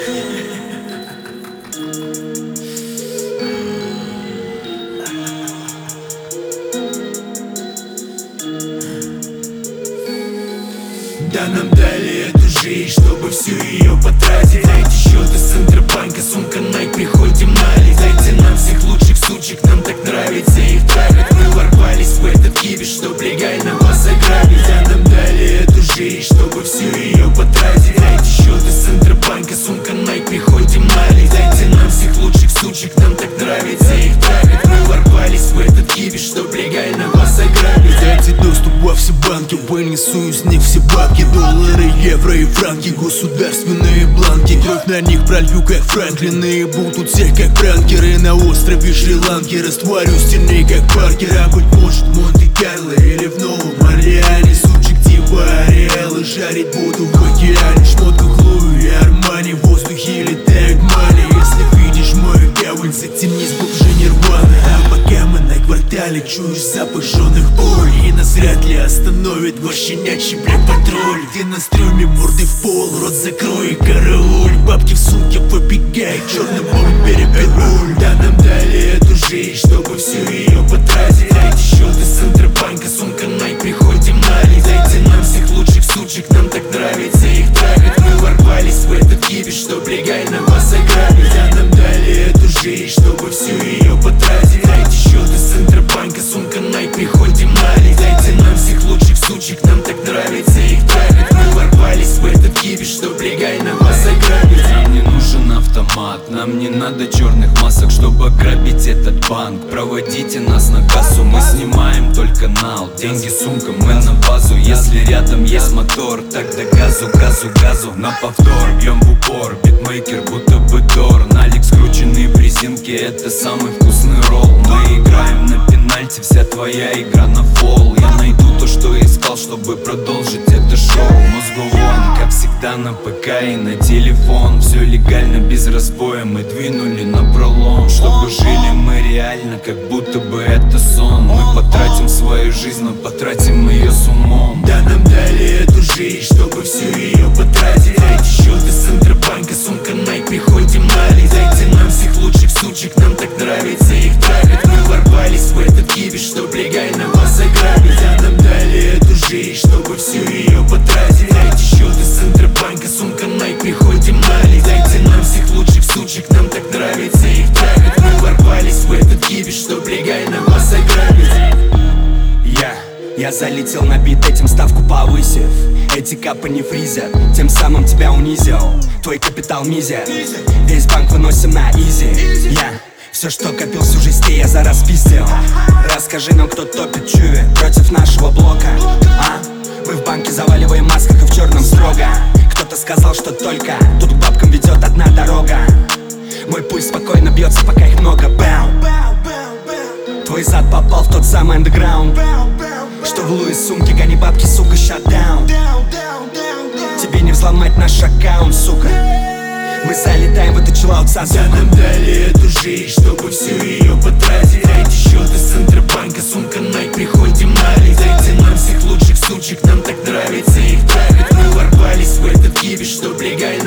Да нам дали эту жизнь, чтобы всю ее потратить. Дайте счеты с Центробанка, сумка Nike, приходим налить. Дайте нам всех лучших сучек, нам так нравится их трахать. Мы ворвались в этот кибиш, чтоб легально вас ограбить. Да нам дали эту жизнь, чтобы всю ее потратить. Дайте счеты с Центробанка, сумка Nike, приходим налить. Дайте нам всех лучших сучек, нам так нравится их трахать. Мы ворвались в этот кибиш, чтоб легально вас ограбить. Дайте доступ во все банки, вынесу из них все бабки. Доллары, евро и франки, государственные бланки. Кровь на них пролью, как Франклин, и будут всех, как пранкеры. На острове Шри-Ланки растворю стильней, как Паркер. А быть может Монте-Карло или в Новом Орлеане. Сучек типа Ариэлы жарить буду в океане. Шмотку Хлою и Армани, в воздухе летает мани. Если видишь мою гавань, затемнись, глубже Нирваны. А пока мы на квартале, чуешь запах жжёных пуль, и нас вряд ли остановит ваш щенячий, блядь, патруль. Где на стреме морды в пол, рот закрой и карауль. Бабки в сумке выбегай, черный бомбер и руль. Да нам дали эту жизнь, чтобы всю ее потратить. Дайте счеты с Центробанка, сумка Nike, приходим налить. Дайте нам всех лучших сучек, нам так нравится их трахать. Мы ворвались в этот кибиш, чтоб легально вас ограбить. Да нам дали эту жизнь, чтобы всю ее потратить. Дайте счеты с Центробанка, сумка Nike, приходим налить. Дайте нам всех лучших сучек, нам так нравится их трахать. Мы ворвались в этот кибиш, чтоб легально вас ограбить. Нам не нужен автомат, нам не надо черных масок, чтобы ограбить этот банк. Проводите нас на кассу, мы снимаем только нал. Деньги, сумка, мы на базу. Если рядом есть мотор, тогда газу, газу, газу. На повтор, бьем в упор, битмейкер будто бы Тор. Налик скрученные в резинке, это самый вкусный ролл. Мы играем на пенальти, вся твоя игра на фол. Я найду то, что искал, чтобы продолжить это шоу. Мозговон, как всегда на ПК и на телефон. Все легально, без разбоя, мы двинули на пролом. Чтобы жили мы реально, как будто бы это сон. Мы потратим свою жизнь, но потратим ее с умом. Да нам дали эту жизнь, чтобы всю ее потратить. Дайте счеты с Центробанка, сумка Nike, приходим налить. Дайте нам всех лучших сучек, нам так нравится их трахать. Мы ворвались в этот кибиш, чтоб легально вас ограбить. Да нам дали эту жизнь, чтобы всю ее потратить. Дайте счеты с Центробанка, сумка Nike, приходим налить. Дайте нам всех лучших сучек, нам так нравится их трахать. Мы ворвались в этот кибиш, чтоб легально вас ограбить. Я залетел на бит, этим ставку повысив. Эти капы не фризят, тем самым тебя унизил. Твой капитал мизер, весь банк выносим на изи. Все, что копил всю жизнь, я за раз пиздил. Расскажи нам, кто топит чуви против нашего блока. Мы в банке заваливаем масках и в черном строго. Кто-то сказал, что только тут к бабкам ведет одна дорога. Мой пульс спокойно бьется, пока их много. Бэу. Твой зад попал в тот самый андеграунд, что в Луис сумке, гони бабки, сука, шатдаун. Тебе не взломать наш аккаунт, сука. Мы залетаем в этот чиллаут со звуком. Да нам дали эту жизнь, чтобы всю ее потратить. Дайте счеты с Центробанка, сумка Nike, приходим налить. Дайте нам всех лучших сучек, нам так нравится их трахать. Мы ворвались в этот кибиш, чтоб легально